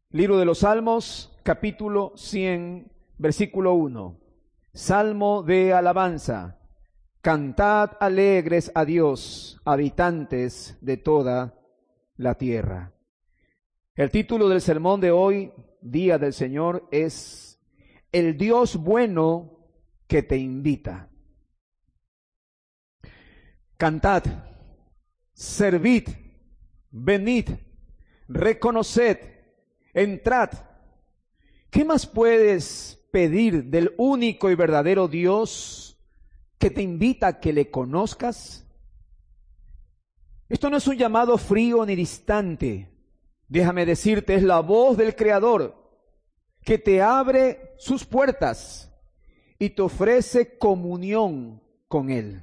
Libro de los Salmos, capítulo 100, versículo 1. Salmo de alabanza. Cantad alegres a Dios, habitantes de toda la tierra. El título del sermón de hoy, Día del Señor, es El Dios bueno que te invita. Cantad, servid, venid, reconoced, entrad. ¿Qué más puedes pedir del único y verdadero Dios que te invita a que le conozcas? Esto no es un llamado frío ni distante. Déjame decirte, es la voz del Creador que te abre sus puertas y te ofrece comunión con Él.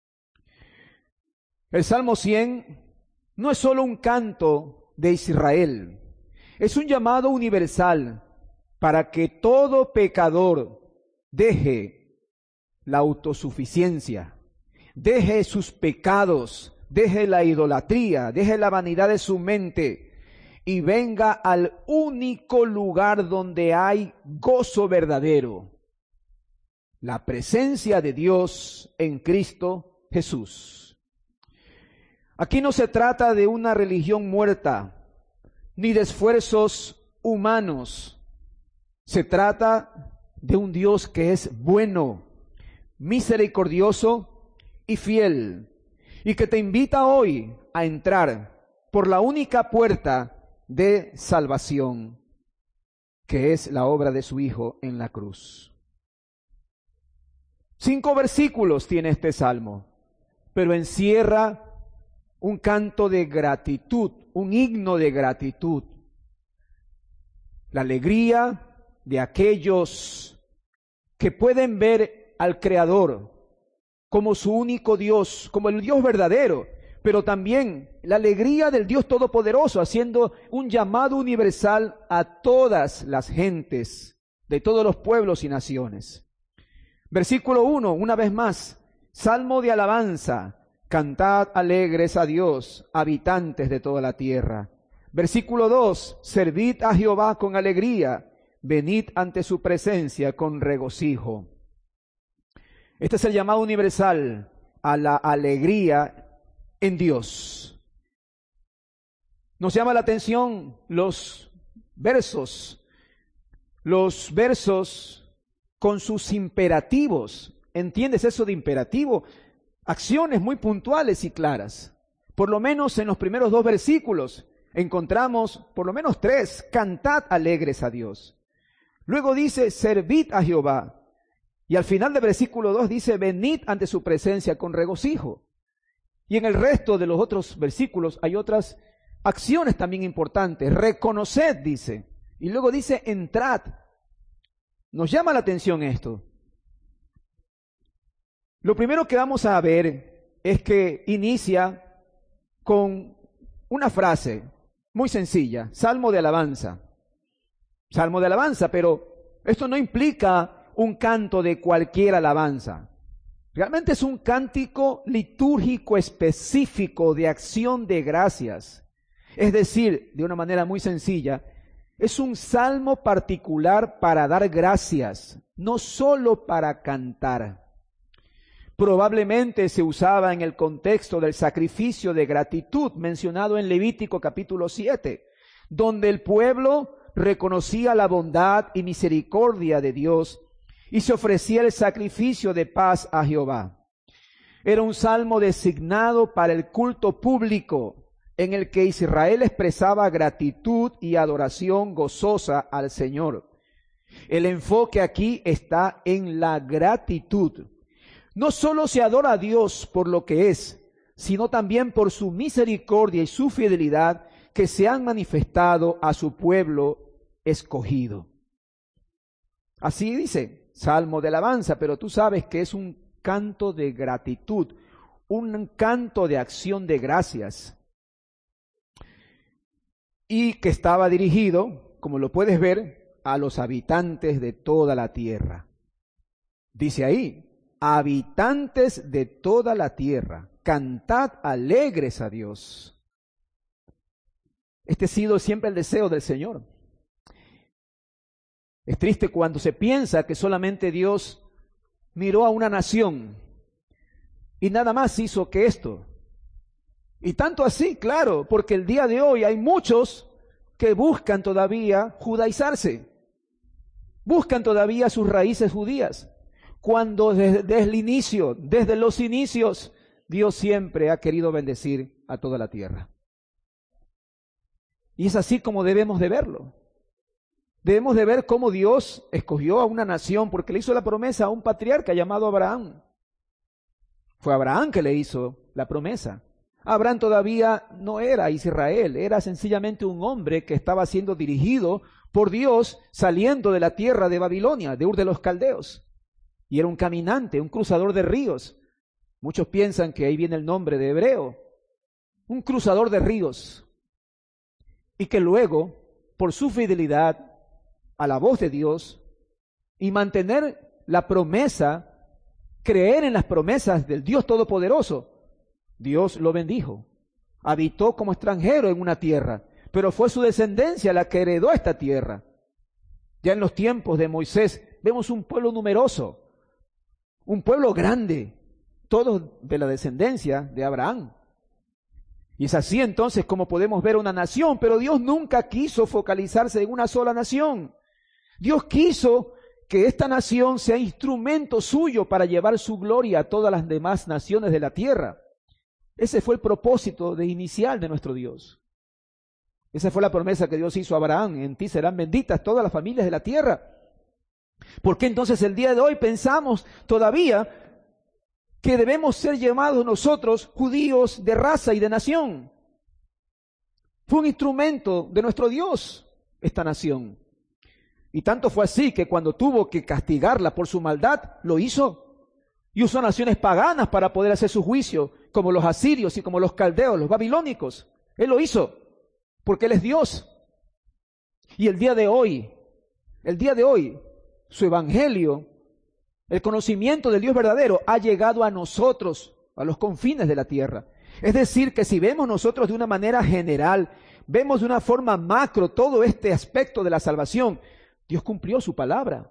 El Salmo 100 no es solo un canto de Israel, es un llamado universal para que todo pecador deje la autosuficiencia, deje sus pecados, deje la idolatría, deje la vanidad de su mente y venga al único lugar donde hay gozo verdadero, la presencia de Dios en Cristo Jesús. Aquí no se trata de una religión muerta, ni de esfuerzos humanos. Se trata de un Dios que es bueno, misericordioso y fiel, y que te invita hoy a entrar por la única puerta de salvación, que es la obra de su Hijo en la cruz. 5 versículos tiene este salmo, pero encierra un canto de gratitud, un himno de gratitud. La alegría de aquellos que pueden ver al Creador como su único Dios, como el Dios verdadero, pero también la alegría del Dios Todopoderoso, haciendo un llamado universal a todas las gentes, de todos los pueblos y naciones. Versículo 1, una vez más, salmo de alabanza. Cantad alegres a Dios, habitantes de toda la tierra. Versículo 2, servid a Jehová con alegría, venid ante su presencia con regocijo. Este es el llamado universal a la alegría en Dios. Nos llama la atención los versos con sus imperativos. ¿Entiendes eso de imperativo? Acciones muy puntuales y claras. Por lo menos en los primeros 2 versículos encontramos por lo menos 3. Cantad alegres a Dios. Luego dice, servid a Jehová. Y al final del versículo 2 dice, venid ante su presencia con regocijo. Y en el resto de los otros versículos hay otras acciones también importantes. Reconoced, dice. Y luego dice, entrad. Nos llama la atención esto. Lo primero que vamos a ver es que inicia con una frase muy sencilla, salmo de alabanza. Salmo de alabanza, pero esto no implica un canto de cualquier alabanza. Realmente es un cántico litúrgico específico de acción de gracias. Es decir, de una manera muy sencilla, es un salmo particular para dar gracias, no solo para cantar. Probablemente se usaba en el contexto del sacrificio de gratitud mencionado en Levítico capítulo 7, donde el pueblo reconocía la bondad y misericordia de Dios y se ofrecía el sacrificio de paz a Jehová. Era un salmo designado para el culto público en el que Israel expresaba gratitud y adoración gozosa al Señor. El enfoque aquí está en la gratitud. No solo se adora a Dios por lo que es, sino también por su misericordia y su fidelidad que se han manifestado a su pueblo escogido. Así dice, salmo de alabanza, pero tú sabes que es un canto de gratitud, un canto de acción de gracias. Y que estaba dirigido, como lo puedes ver, a los habitantes de toda la tierra. Dice ahí, habitantes de toda la tierra, cantad alegres a Dios. Este ha sido siempre el deseo del Señor, Es triste cuando se piensa que solamente Dios miró a una nación y nada más hizo que esto. Y tanto así, claro, porque el día de hoy hay muchos que buscan todavía judaizarse, buscan todavía sus raíces judías, cuando desde los inicios, Dios siempre ha querido bendecir a toda la tierra. Y es así como debemos de verlo. Debemos de ver cómo Dios escogió a una nación porque le hizo la promesa a un patriarca llamado Abraham. Fue Abraham que le hizo la promesa. Abraham todavía no era Israel, era sencillamente un hombre que estaba siendo dirigido por Dios saliendo de la tierra de Babilonia, de Ur de los Caldeos. Y era un caminante, un cruzador de ríos. Muchos piensan que ahí viene el nombre de hebreo. Un cruzador de ríos. Y que luego, por su fidelidad a la voz de Dios y mantener la promesa, creer en las promesas del Dios Todopoderoso, Dios lo bendijo. Habitó como extranjero en una tierra, pero fue su descendencia la que heredó esta tierra. Ya en los tiempos de Moisés vemos un pueblo numeroso, un pueblo grande, todos de la descendencia de Abraham. Y es así entonces como podemos ver una nación, pero Dios nunca quiso focalizarse en una sola nación. Dios quiso que esta nación sea instrumento suyo para llevar su gloria a todas las demás naciones de la tierra. Ese fue el propósito inicial de nuestro Dios. Esa fue la promesa que Dios hizo a Abraham: en ti serán benditas todas las familias de la tierra. ¿Por qué entonces el día de hoy pensamos todavía que debemos ser llamados nosotros judíos de raza y de nación? Fue un instrumento de nuestro Dios esta nación. Y tanto fue así que cuando tuvo que castigarla por su maldad, lo hizo. Y usó naciones paganas para poder hacer su juicio, como los asirios y como los caldeos, los babilónicos. Él lo hizo, porque Él es Dios. Y el día de hoy, su evangelio, el conocimiento del Dios verdadero ha llegado a nosotros, a los confines de la tierra. Es decir, que si vemos nosotros de una manera general, vemos de una forma macro todo este aspecto de la salvación, Dios cumplió su palabra.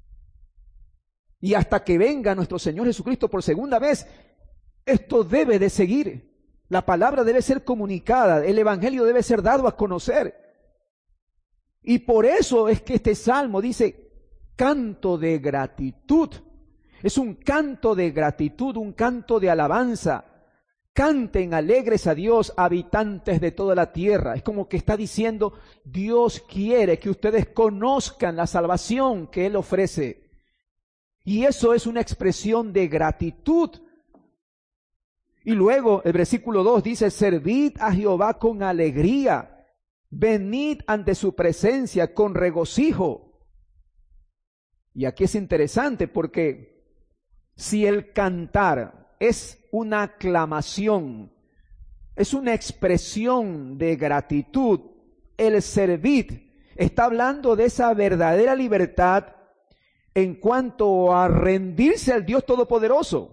Y hasta que venga nuestro Señor Jesucristo por segunda vez, esto debe de seguir. La palabra debe ser comunicada, el evangelio debe ser dado a conocer. Y por eso es que este salmo dice canto de gratitud. Es un canto de gratitud, un canto de alabanza. Canten alegres a Dios, habitantes de toda la tierra. Es como que está diciendo, Dios quiere que ustedes conozcan la salvación que Él ofrece. Y eso es una expresión de gratitud. Y luego el versículo 2 dice, servid a Jehová con alegría, venid ante su presencia con regocijo. Y aquí es interesante porque si el cantar es una aclamación, es una expresión de gratitud, el servir está hablando de esa verdadera libertad en cuanto a rendirse al Dios Todopoderoso.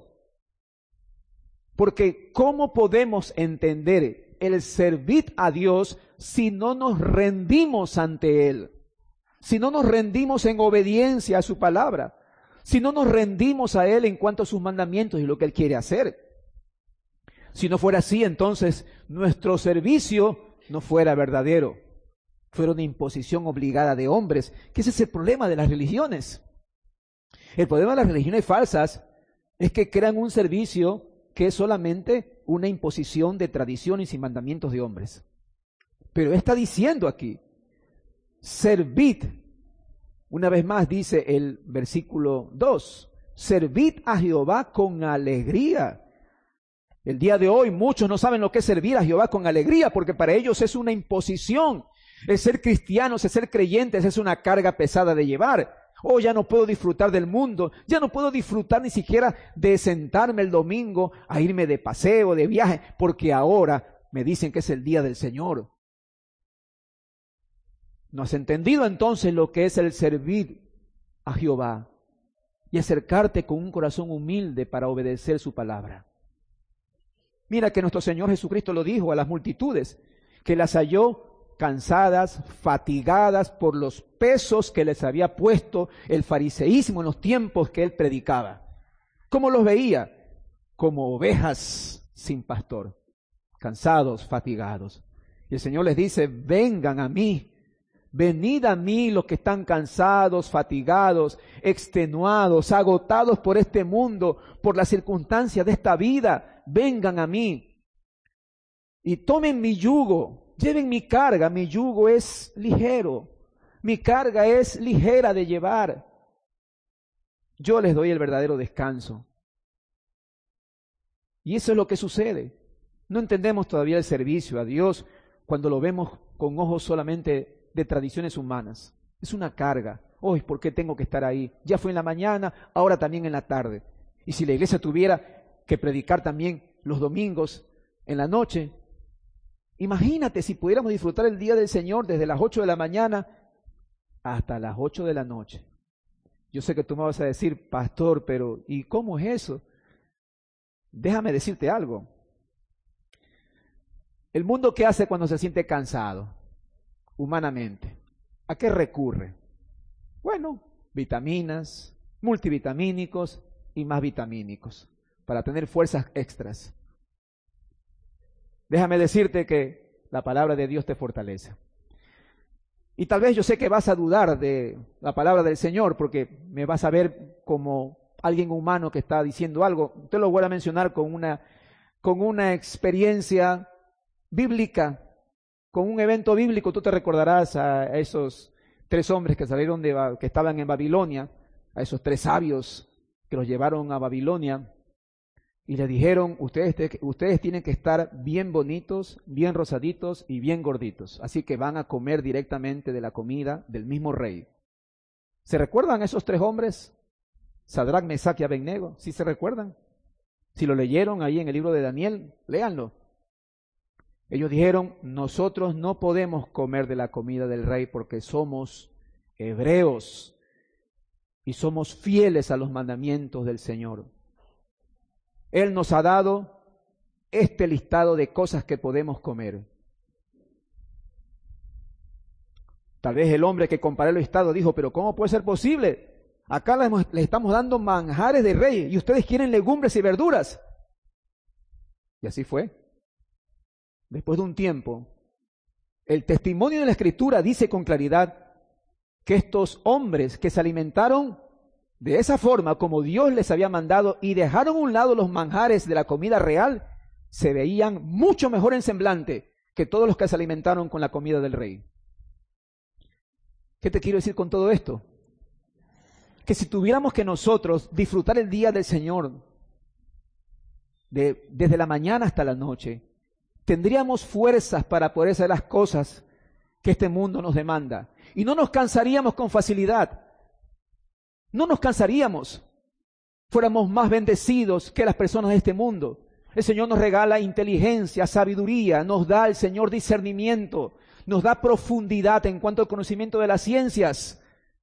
Porque ¿cómo podemos entender el servir a Dios si no nos rendimos ante Él? Si no nos rendimos en obediencia a su palabra, si no nos rendimos a Él en cuanto a sus mandamientos y lo que Él quiere hacer. Si no fuera así, entonces nuestro servicio no fuera verdadero, fuera una imposición obligada de hombres, que ese es el problema de las religiones. El problema de las religiones falsas es que crean un servicio que es solamente una imposición de tradiciones y mandamientos de hombres. Pero está diciendo aquí, servid, una vez más dice el versículo 2, servid a Jehová con alegría. El día de hoy muchos no saben lo que es servir a Jehová con alegría, porque para ellos es una imposición. El ser cristianos, el ser creyentes es una carga pesada de llevar. Oh, ya no puedo disfrutar del mundo, ya no puedo disfrutar ni siquiera de sentarme el domingo a irme de paseo, de viaje, porque ahora me dicen que es el día del Señor. ¿No has entendido entonces lo que es el servir a Jehová y acercarte con un corazón humilde para obedecer su palabra? Mira que nuestro Señor Jesucristo lo dijo a las multitudes, que las halló cansadas, fatigadas por los pesos que les había puesto el fariseísmo en los tiempos que él predicaba. ¿Cómo los veía? Como ovejas sin pastor, cansados, fatigados. Y el Señor les dice, vengan a mí, venid a mí los que están cansados, fatigados, extenuados, agotados por este mundo, por las circunstancias de esta vida, vengan a mí y tomen mi yugo, lleven mi carga. Mi yugo es ligero, mi carga es ligera de llevar. Yo les doy el verdadero descanso. Y eso es lo que sucede. No entendemos todavía el servicio a Dios cuando lo vemos con ojos solamente de tradiciones humanas. Es una carga. Hoy, ¿por qué tengo que estar ahí? Ya fue en la mañana, ahora también en la tarde. Y si la iglesia tuviera que predicar también los domingos en la noche, imagínate si pudiéramos disfrutar el día del Señor desde las 8 de la mañana hasta las 8 de la noche. Yo sé que tú me vas a decir, pastor, pero ¿y cómo es eso? Déjame decirte algo. El mundo, ¿qué hace cuando se siente cansado? Humanamente. ¿A qué recurre? Bueno, vitaminas, multivitamínicos y más vitamínicos para tener fuerzas extras. Déjame decirte que la palabra de Dios te fortalece. Y tal vez yo sé que vas a dudar de la palabra del Señor porque me vas a ver como alguien humano que está diciendo algo. Te lo voy a mencionar con una experiencia bíblica, con un evento bíblico. Tú te recordarás a esos 3 hombres que salieron que estaban en Babilonia, a esos 3 sabios que los llevaron a Babilonia y les dijeron, ustedes tienen que estar bien bonitos, bien rosaditos y bien gorditos, así que van a comer directamente de la comida del mismo rey. ¿Se recuerdan esos 3 hombres? Sadrac, Mesac y Abednego, ¿sí se recuerdan? Si lo leyeron ahí en el libro de Daniel, léanlo. Ellos dijeron, nosotros no podemos comer de la comida del rey porque somos hebreos y somos fieles a los mandamientos del Señor. Él nos ha dado este listado de cosas que podemos comer. Tal vez el hombre que comparó el listado dijo, pero ¿cómo puede ser posible? Acá les estamos dando manjares de rey y ustedes quieren legumbres y verduras. Y así fue. Después de un tiempo, el testimonio de la Escritura dice con claridad que estos hombres que se alimentaron de esa forma como Dios les había mandado y dejaron a un lado los manjares de la comida real, se veían mucho mejor en semblante que todos los que se alimentaron con la comida del rey. ¿Qué te quiero decir con todo esto? Que si tuviéramos que nosotros disfrutar el día del Señor desde la mañana hasta la noche, tendríamos fuerzas para poder hacer las cosas que este mundo nos demanda. Y no nos cansaríamos con facilidad. No nos cansaríamos. Fuéramos más bendecidos que las personas de este mundo. El Señor nos regala inteligencia, sabiduría, nos da el Señor discernimiento, nos da profundidad en cuanto al conocimiento de las ciencias.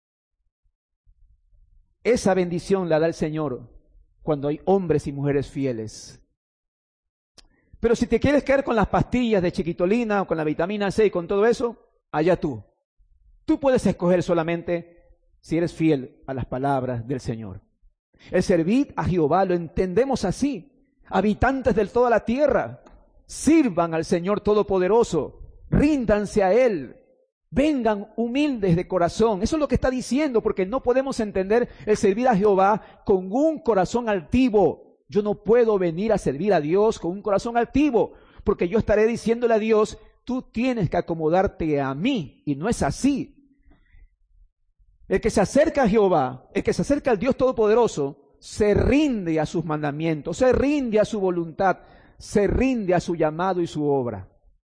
Esa bendición la da el Señor cuando hay hombres y mujeres fieles. Pero si te quieres caer con las pastillas de chiquitolina o con la vitamina C y con todo eso, allá tú. Tú puedes escoger solamente si eres fiel a las palabras del Señor. El servir a Jehová lo entendemos así. Habitantes de toda la tierra, sirvan al Señor Todopoderoso, ríndanse a Él, vengan humildes de corazón. Eso es lo que está diciendo, porque no podemos entender el servir a Jehová con un corazón altivo. Yo no puedo venir a servir a Dios con un corazón altivo, porque yo estaré diciéndole a Dios, tú tienes que acomodarte a mí, y no es así. El que se acerca a Jehová, el que se acerca al Dios Todopoderoso, se rinde a sus mandamientos, se rinde a su voluntad, se rinde a su llamado y su obra.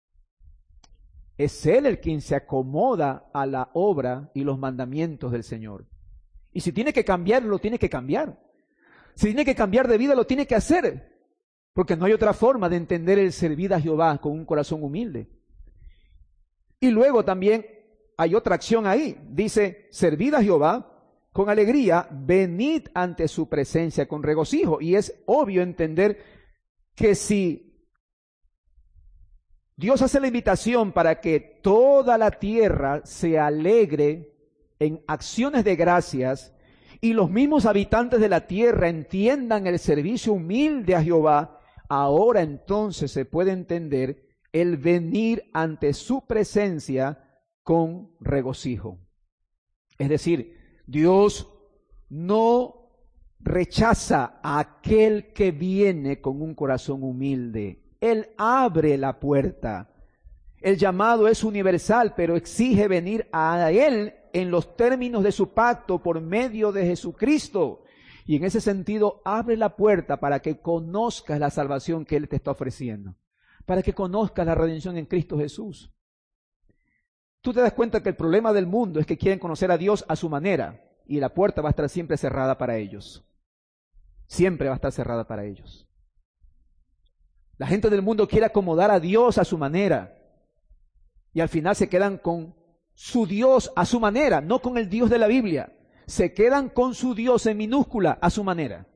Es Él el quien se acomoda a la obra y los mandamientos del Señor. Y si tiene que cambiar, lo tiene que cambiar. Si tiene que cambiar de vida, lo tiene que hacer, porque no hay otra forma de entender el servir a Jehová con un corazón humilde. Y luego también hay otra acción ahí. Dice, servid a Jehová con alegría, venid ante su presencia con regocijo. Y es obvio entender que si Dios hace la invitación para que toda la tierra se alegre en acciones de gracias y los mismos habitantes de la tierra entiendan el servicio humilde a Jehová. Ahora entonces se puede entender el venir ante su presencia con regocijo. Es decir, Dios no rechaza a aquel que viene con un corazón humilde. Él abre la puerta. El llamado es universal, pero exige venir a Él en los términos de su pacto por medio de Jesucristo. Y en ese sentido, abre la puerta para que conozcas la salvación que Él te está ofreciendo, para que conozcas la redención en Cristo Jesús. Tú te das cuenta que el problema del mundo es que quieren conocer a Dios a su manera, y la puerta va a estar siempre cerrada para ellos. Siempre va a estar cerrada para ellos. La gente del mundo quiere acomodar a Dios a su manera, y al final se quedan con su Dios a su manera, no con el Dios de la Biblia. Se quedan con su Dios en minúscula a su manera.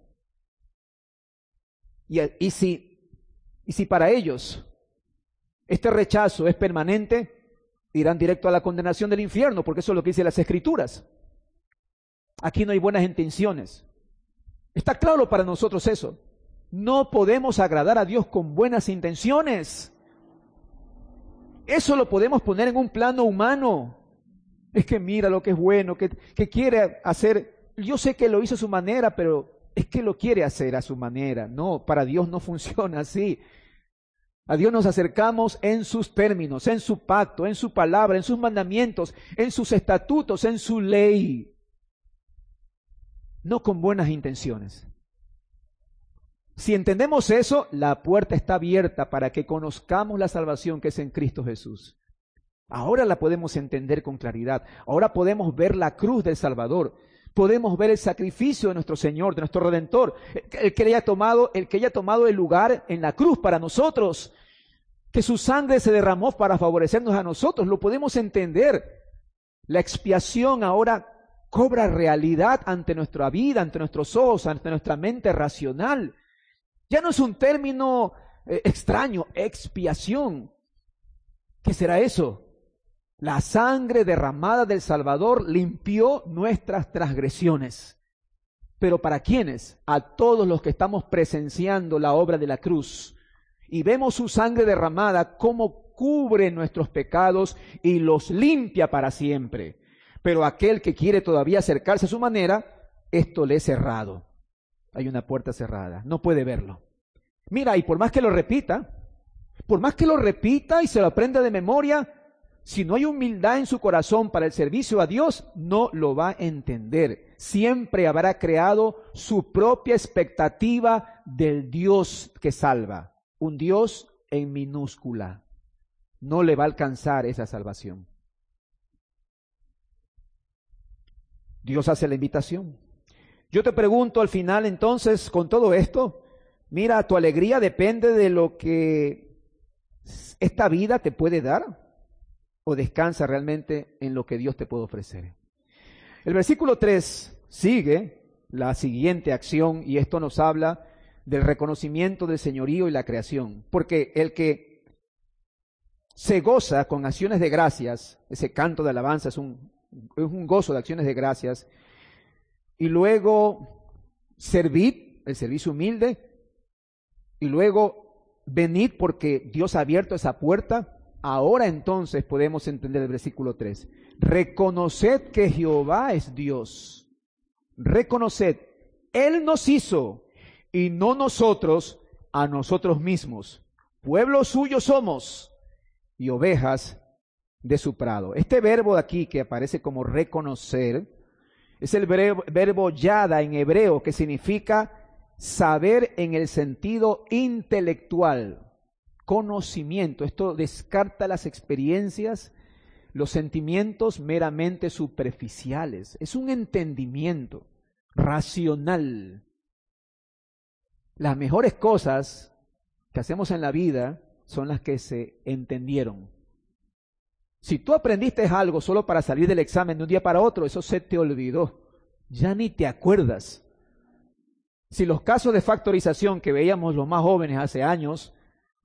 Y si para ellos este rechazo es permanente, irán directo a la condenación del infierno, porque eso es lo que dicen las Escrituras. Aquí no hay buenas intenciones. Está claro para nosotros eso. No podemos agradar a Dios con buenas intenciones. Eso lo podemos poner en un plano humano. Es que mira lo que es bueno, que quiere hacer. Yo sé que lo hizo a su manera, pero es que lo quiere hacer a su manera. No, para Dios no funciona así. A Dios nos acercamos en sus términos, en su pacto, en su palabra, en sus mandamientos, en sus estatutos, en su ley. No con buenas intenciones. Si entendemos eso, la puerta está abierta para que conozcamos la salvación que es en Cristo Jesús. Ahora la podemos entender con claridad. Ahora podemos ver la cruz del Salvador. Podemos ver el sacrificio de nuestro Señor, de nuestro Redentor, el que haya tomado el lugar en la cruz para nosotros, que su sangre se derramó para favorecernos a nosotros. Lo podemos entender. La expiación ahora cobra realidad ante nuestra vida, ante nuestros ojos, ante nuestra mente racional. Ya no es un término extraño, expiación. ¿Qué será eso? La sangre derramada del Salvador limpió nuestras transgresiones. ¿Pero para quiénes? A todos los que estamos presenciando la obra de la cruz. Y vemos su sangre derramada como cubre nuestros pecados y los limpia para siempre. Pero aquel que quiere todavía acercarse a su manera, esto le es cerrado. Hay una puerta cerrada, no puede verlo. Mira, y por más que lo repita y se lo aprenda de memoria, si no hay humildad en su corazón para el servicio a Dios, no lo va a entender. Siempre habrá creado su propia expectativa del Dios que salva. Un Dios en minúscula. No le va a alcanzar esa salvación. Dios hace la invitación. Yo te pregunto al final entonces, con todo esto, mira, tu alegría depende de lo que esta vida te puede dar, o descansa realmente en lo que Dios te puede ofrecer. El versículo 3 sigue la siguiente acción, y esto nos habla del reconocimiento del señorío y la creación, porque el que se goza con acciones de gracias, ese canto de alabanza es un gozo de acciones de gracias, y luego servid, el servicio humilde, y luego venid porque Dios ha abierto esa puerta. Ahora entonces podemos entender el versículo 3. Reconoced que Jehová es Dios. Reconoced, Él nos hizo y no nosotros a nosotros mismos. Pueblo suyo somos y ovejas de su prado. Este verbo de aquí que aparece como reconocer es el verbo yada en hebreo, que significa saber en el sentido intelectual. Conocimiento. Esto descarta las experiencias, los sentimientos meramente superficiales. Es un entendimiento racional. Las mejores cosas que hacemos en la vida son las que se entendieron. Si tú aprendiste algo solo para salir del examen de un día para otro, eso se te olvidó. Ya ni te acuerdas. Si los casos de factorización que veíamos los más jóvenes hace años,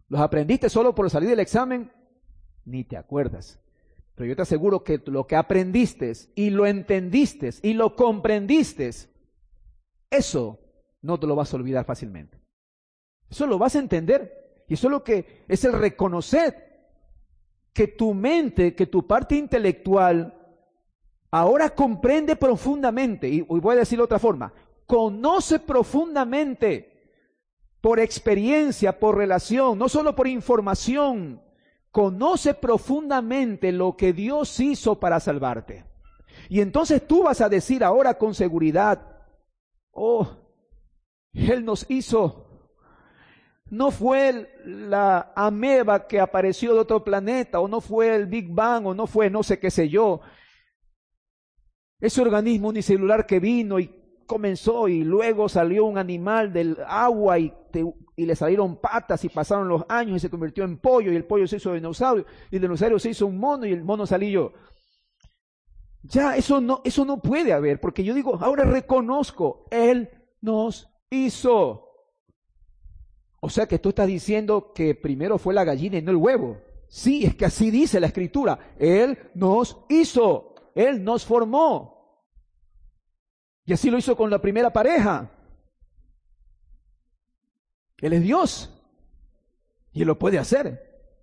¿Los aprendiste solo por salir del examen? Ni te acuerdas. Pero yo te aseguro que lo que aprendiste y lo entendiste y lo comprendiste, eso no te lo vas a olvidar fácilmente. Eso lo vas a entender. Y eso es lo que es el reconocer que tu mente, que tu parte intelectual ahora comprende profundamente, y voy a decirlo de otra forma, conoce profundamente por experiencia, por relación, no solo por información, conoce profundamente lo que Dios hizo para salvarte. Y entonces tú vas a decir ahora con seguridad, oh, Él nos hizo. No fue la ameba que apareció de otro planeta, o no fue el Big Bang, o no fue no sé qué sé yo. Ese organismo unicelular que vino y comenzó y luego salió un animal del agua y le salieron patas y pasaron los años y se convirtió en pollo y el pollo se hizo dinosaurio y el dinosaurio se hizo un mono y el mono salí yo. Ya, eso no puede haber, porque yo digo, ahora reconozco, Él nos hizo. O sea que tú estás diciendo que primero fue la gallina y no el huevo. Sí, es que así dice la Escritura. Él nos hizo, Él nos formó. Y así lo hizo con la primera pareja. Él es Dios y Él lo puede hacer.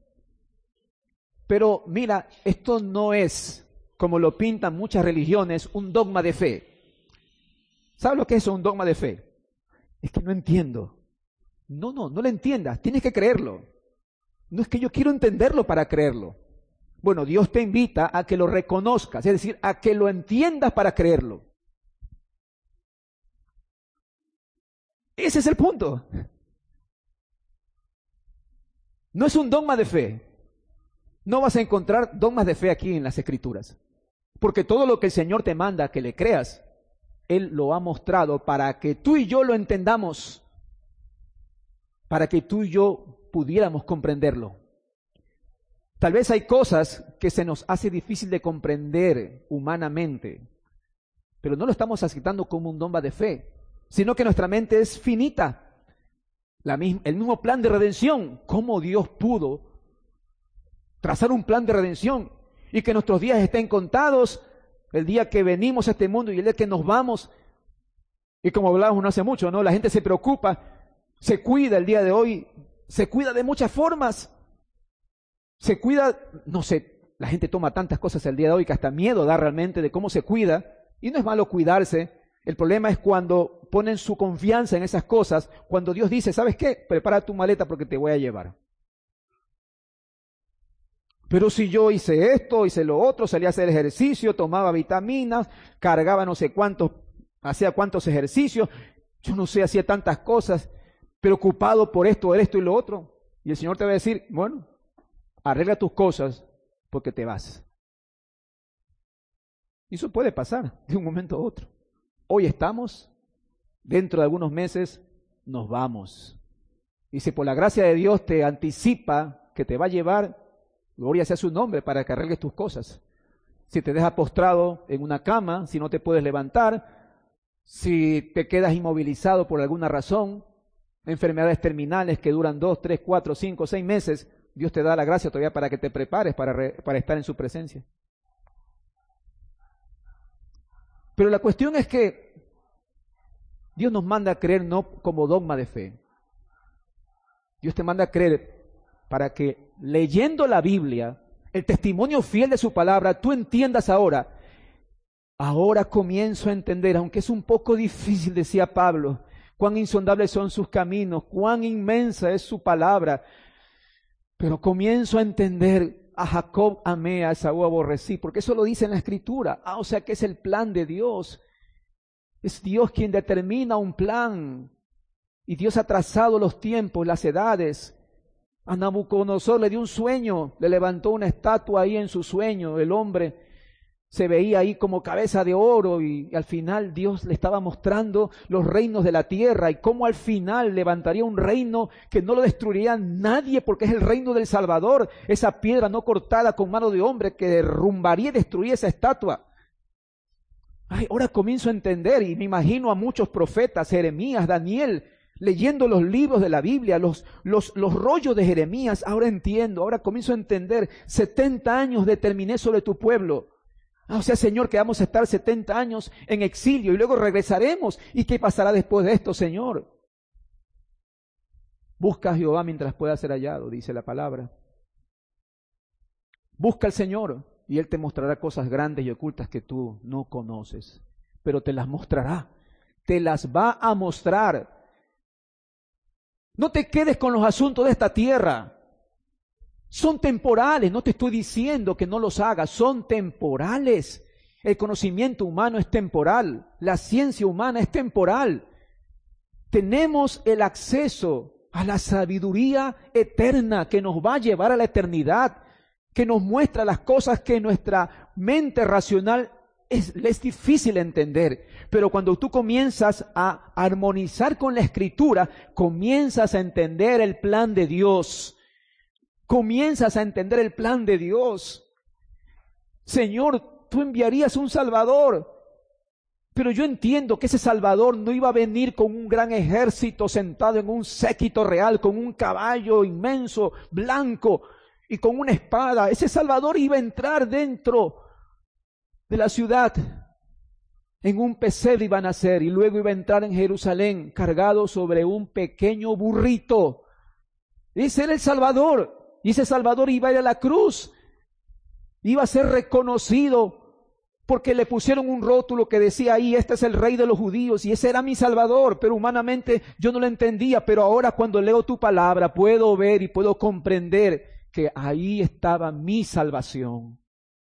Pero mira, esto no es, como lo pintan muchas religiones, un dogma de fe. ¿Sabes lo que es un dogma de fe? Es que no entiendo. No lo entiendas, tienes que creerlo. No es que yo quiero entenderlo para creerlo. Bueno, Dios te invita a que lo reconozcas, es decir, a que lo entiendas para creerlo. Ese es el punto. No es un dogma de fe. No vas a encontrar dogmas de fe aquí en las Escrituras. Porque todo lo que el Señor te manda que le creas, Él lo ha mostrado para que tú y yo lo entendamos. Para que tú y yo pudiéramos comprenderlo. Tal vez hay cosas que se nos hace difícil de comprender humanamente, pero no lo estamos aceptando como un dogma de fe, sino que nuestra mente es finita. El mismo plan de redención, cómo Dios pudo trazar un plan de redención y que nuestros días estén contados, el día que venimos a este mundo y el día que nos vamos. Y como hablábamos no hace mucho, ¿no? La gente se preocupa, se cuida el día de hoy, se cuida de muchas formas, se cuida, no sé, la gente toma tantas cosas el día de hoy que hasta miedo da realmente de cómo se cuida, y no es malo cuidarse. El problema es cuando ponen su confianza en esas cosas, cuando Dios dice, ¿sabes qué? Prepara tu maleta porque te voy a llevar. Pero si yo hice esto, hice lo otro, salí a hacer ejercicio, tomaba vitaminas, cargaba no sé cuántos, hacía cuántos ejercicios, yo no sé, hacía tantas cosas, preocupado por esto y lo otro. Y el Señor te va a decir, bueno, arregla tus cosas porque te vas. Y eso puede pasar de un momento a otro. Hoy estamos, dentro de algunos meses nos vamos. Y si por la gracia de Dios te anticipa que te va a llevar, gloria sea su nombre para que arregles tus cosas. Si te deja postrado en una cama, si no te puedes levantar, si te quedas inmovilizado por alguna razón, enfermedades terminales que duran 2, 3, 4, 5, 6 meses, Dios te da la gracia todavía para que te prepares para estar en su presencia. Pero la cuestión es que Dios nos manda a creer no como dogma de fe. Dios te manda a creer para que leyendo la Biblia, el testimonio fiel de su palabra, tú entiendas ahora comienzo a entender, aunque es un poco difícil, decía Pablo, cuán insondables son sus caminos, cuán inmensa es su palabra, pero comienzo a entender. A Jacob amé, a Esaú aborrecí, porque eso lo dice en la Escritura. O sea que es el plan de Dios. Es Dios quien determina un plan. Y Dios ha trazado los tiempos, las edades. A Nabucodonosor le dio un sueño, le levantó una estatua ahí en su sueño. El hombre se veía ahí como cabeza de oro y al final Dios le estaba mostrando los reinos de la tierra y cómo al final levantaría un reino que no lo destruiría nadie porque es el reino del Salvador, esa piedra no cortada con mano de hombre que derrumbaría y destruiría esa estatua. Ahora comienzo a entender y me imagino a muchos profetas, Jeremías, Daniel, leyendo los libros de la Biblia, los rollos de Jeremías, ahora entiendo, ahora comienzo a entender. 70 años determiné sobre tu pueblo. O sea, Señor, que vamos a estar 70 años en exilio y luego regresaremos. ¿Y qué pasará después de esto, Señor? Busca a Jehová mientras pueda ser hallado, dice la palabra. Busca al Señor y Él te mostrará cosas grandes y ocultas que tú no conoces. Pero te las mostrará, te las va a mostrar. No te quedes con los asuntos de esta tierra. Son temporales, no te estoy diciendo que no los hagas, son temporales. El conocimiento humano es temporal, la ciencia humana es temporal. Tenemos el acceso a la sabiduría eterna que nos va a llevar a la eternidad, que nos muestra las cosas que nuestra mente racional es difícil entender. Pero cuando tú comienzas a armonizar con la Escritura, comienzas a entender el plan de Dios. Comienzas a entender el plan de Dios. Señor, tú enviarías un Salvador, pero yo entiendo que ese Salvador no iba a venir con un gran ejército sentado en un séquito real, con un caballo inmenso, blanco y con una espada. Ese Salvador iba a entrar dentro de la ciudad, en un pesebre iba a nacer y luego iba a entrar en Jerusalén cargado sobre un pequeño burrito. Ese era el Salvador. Y ese Salvador iba a ir a la cruz, iba a ser reconocido porque le pusieron un rótulo que decía ahí, este es el Rey de los judíos, y ese era mi Salvador, pero humanamente yo no lo entendía, pero ahora cuando leo tu palabra puedo ver y puedo comprender que ahí estaba mi salvación.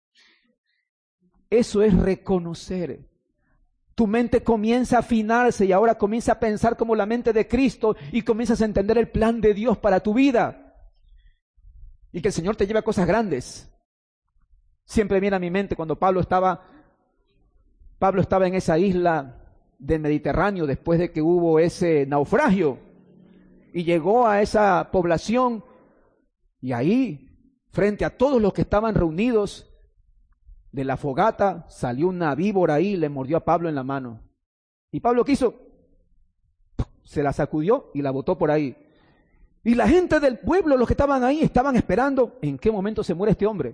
Eso es reconocer. Tu mente comienza a afinarse y ahora comienza a pensar como la mente de Cristo y comienzas a entender el plan de Dios para tu vida. Y que el Señor te lleve a cosas grandes. Siempre viene a mi mente cuando Pablo estaba en esa isla del Mediterráneo después de que hubo ese naufragio y llegó a esa población y ahí, frente a todos los que estaban reunidos, de la fogata salió una víbora ahí y le mordió a Pablo en la mano. Y Pablo quiso, se la sacudió y la botó por ahí. Y la gente del pueblo, los que estaban ahí, estaban esperando en qué momento se muere este hombre.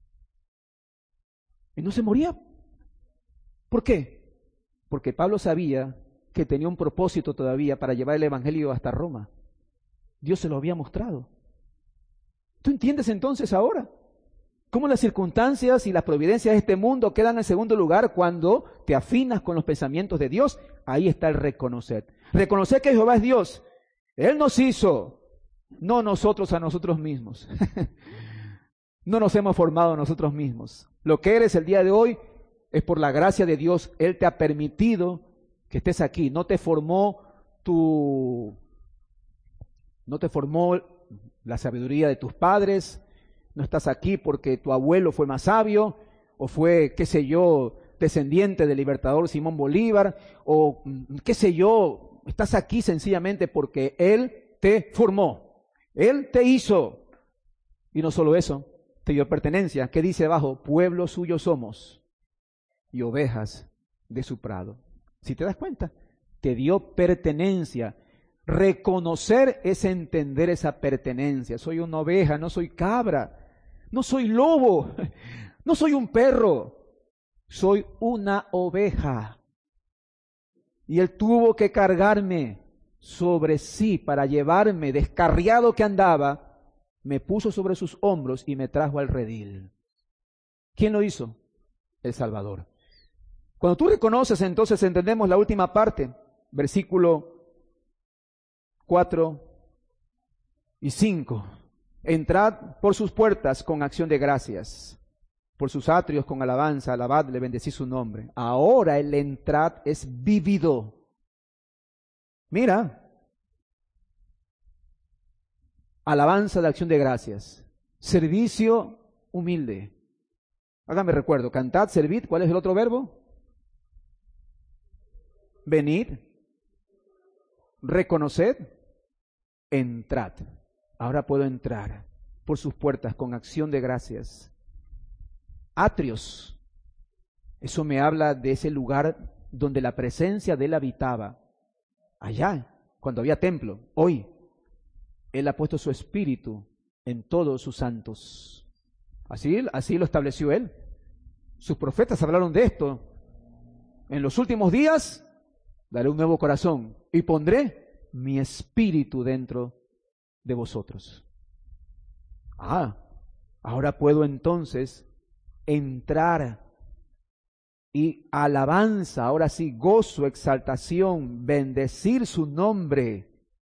Y no se moría. ¿Por qué? Porque Pablo sabía que tenía un propósito todavía para llevar el evangelio hasta Roma. Dios se lo había mostrado. ¿Tú entiendes entonces ahora cómo las circunstancias y las providencias de este mundo quedan en segundo lugar cuando te afinas con los pensamientos de Dios? Ahí está el reconocer. Reconocer que Jehová es Dios. Él nos hizo. No nosotros a nosotros mismos. No nos hemos formado nosotros mismos. Lo que eres el día de hoy es por la gracia de Dios. Él te ha permitido que estés aquí. No te formó la sabiduría de tus padres. No estás aquí porque tu abuelo fue más sabio o fue, qué sé yo, descendiente del libertador Simón Bolívar o qué sé yo. Estás aquí sencillamente porque Él te formó. Él te hizo, y no solo eso, te dio pertenencia. ¿Qué dice abajo? Pueblo suyo somos y ovejas de su prado. Si te das cuenta, te dio pertenencia. Reconocer es entender esa pertenencia. Soy una oveja, no soy cabra, no soy lobo, no soy un perro, soy una oveja. Y Él tuvo que cargarme sobre sí para llevarme, descarriado que andaba, me puso sobre sus hombros y me trajo al redil. ¿Quién lo hizo? El Salvador. Cuando tú reconoces, entonces entendemos la última parte, versículo 4 y 5. Entrad por sus puertas con acción de gracias, por sus atrios con alabanza, alabadle, bendecí su nombre. Ahora el entrad es vívido. Mira, alabanza de acción de gracias, servicio humilde. Hágame recuerdo, cantad, servid, ¿cuál es el otro verbo? Venid, reconoced, entrad. Ahora puedo entrar por sus puertas con acción de gracias. Atrios, eso me habla de ese lugar donde la presencia de Él habitaba. Allá, cuando había templo. Hoy, Él ha puesto su espíritu en todos sus santos. Así lo estableció Él. Sus profetas hablaron de esto. En los últimos días daré un nuevo corazón y pondré mi espíritu dentro de vosotros. Ahora puedo entonces entrar y alabanza, ahora sí, gozo, exaltación, bendecir su nombre.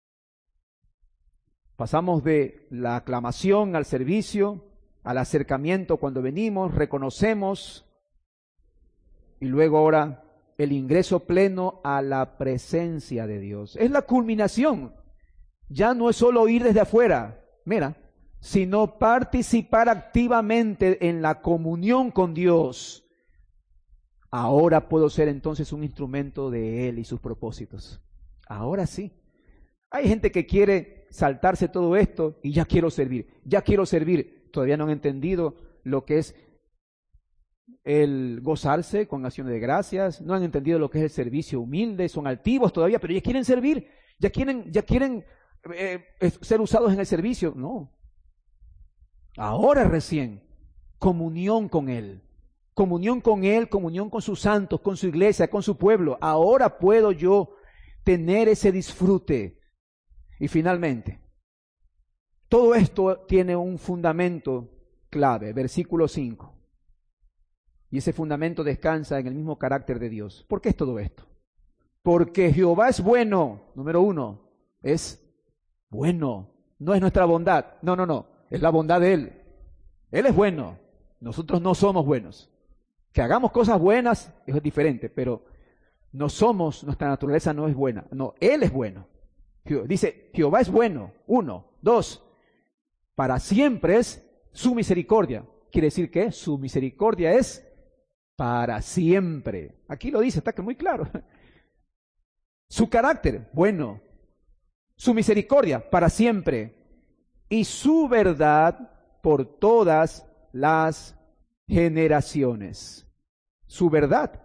Pasamos de la aclamación al servicio, al acercamiento cuando venimos, reconocemos, y luego ahora el ingreso pleno a la presencia de Dios. Es la culminación. Ya no es solo ir desde afuera, sino participar activamente en la comunión con Dios. Ahora puedo ser entonces un instrumento de Él y sus propósitos. Ahora sí. Hay gente que quiere saltarse todo esto y ya quiero servir. Todavía no han entendido lo que es el gozarse con acciones de gracias, no han entendido lo que es el servicio humilde, son altivos todavía, pero ya quieren servir, ya quieren ser usados en el servicio. No. Ahora recién, comunión con Él, comunión con sus santos, con su iglesia, con su pueblo. Ahora puedo yo tener ese disfrute. Y finalmente, todo esto tiene un fundamento clave, versículo 5. Y ese fundamento descansa en el mismo carácter de Dios. ¿Por qué es todo esto? Porque Jehová es bueno. Número 1, es bueno. No es nuestra bondad. No. Es la bondad de Él. Él es bueno. Nosotros no somos buenos. Que hagamos cosas buenas es diferente, pero nuestra naturaleza no es buena. No, Él es bueno. Dice, Jehová es bueno. 1. 2, para siempre es su misericordia. Quiere decir que su misericordia es para siempre. Aquí lo dice, está muy claro. Su carácter, bueno. Su misericordia, para siempre. Y su verdad por todas las generaciones. Su verdad.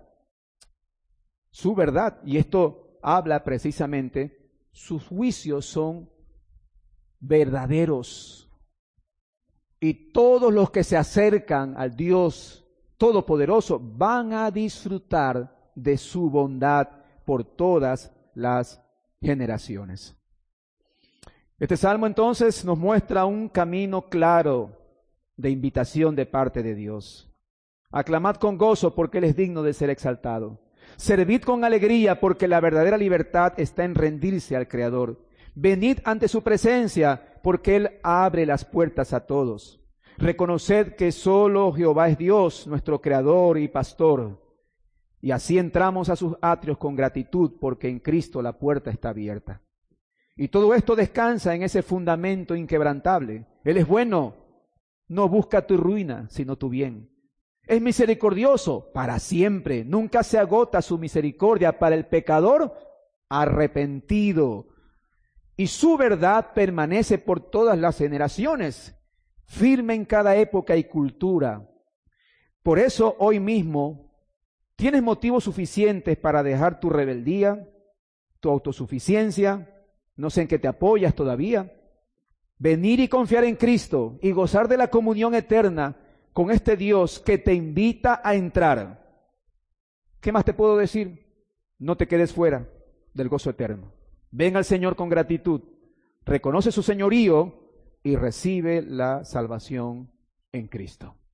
Y esto habla precisamente, sus juicios son verdaderos. Y todos los que se acercan al Dios Todopoderoso van a disfrutar de su bondad por todas las generaciones. Este salmo entonces nos muestra un camino claro de invitación de parte de Dios. Aclamad con gozo porque Él es digno de ser exaltado. Servid con alegría porque la verdadera libertad está en rendirse al Creador. Venid ante su presencia porque Él abre las puertas a todos. Reconoced que solo Jehová es Dios, nuestro Creador y Pastor. Y así entramos a sus atrios con gratitud porque en Cristo la puerta está abierta. Y todo esto descansa en ese fundamento inquebrantable. Él es bueno, no busca tu ruina, sino tu bien. Es misericordioso para siempre, nunca se agota su misericordia para el pecador arrepentido. Y su verdad permanece por todas las generaciones, firme en cada época y cultura. Por eso hoy mismo tienes motivos suficientes para dejar tu rebeldía, tu autosuficiencia, no sé en qué te apoyas todavía, venir y confiar en Cristo y gozar de la comunión eterna con este Dios que te invita a entrar. ¿Qué más te puedo decir? No te quedes fuera del gozo eterno. Ven al Señor con gratitud, reconoce su señorío y recibe la salvación en Cristo.